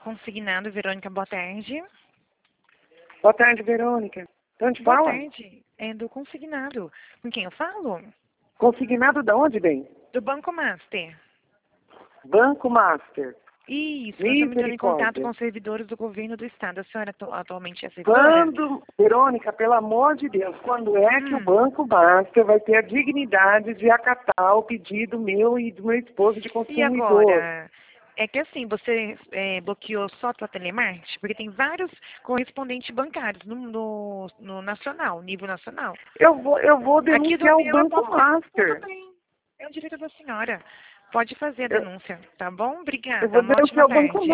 Consignado, Verônica, boa tarde. Boa tarde, Verônica. De onde Boa fala? tarde. É do Consignado. Com quem eu falo? Consignado da onde, bem? Do Banco Master. Banco Master. Isso, nós estamos entrando em contato com Misericórdia. os servidores do governo do estado. A senhora atualmente é servidora? Quando, Verônica, pelo amor de Deus, quando é que o Banco Master vai ter a dignidade de acatar o pedido meu e do meu esposo de E consumidor? agora? É que assim, você bloqueou só a tua telemarketing? Porque tem vários correspondentes bancários no nacional, nível nacional. Eu vou Aqui do denunciar o meu eu Banco posso... Master. Tudo bem. É o direito da senhora. Pode fazer a Eu, denúncia, tá bom? eu Obrigada. vou Uma ótima denunciar o Banco tarde.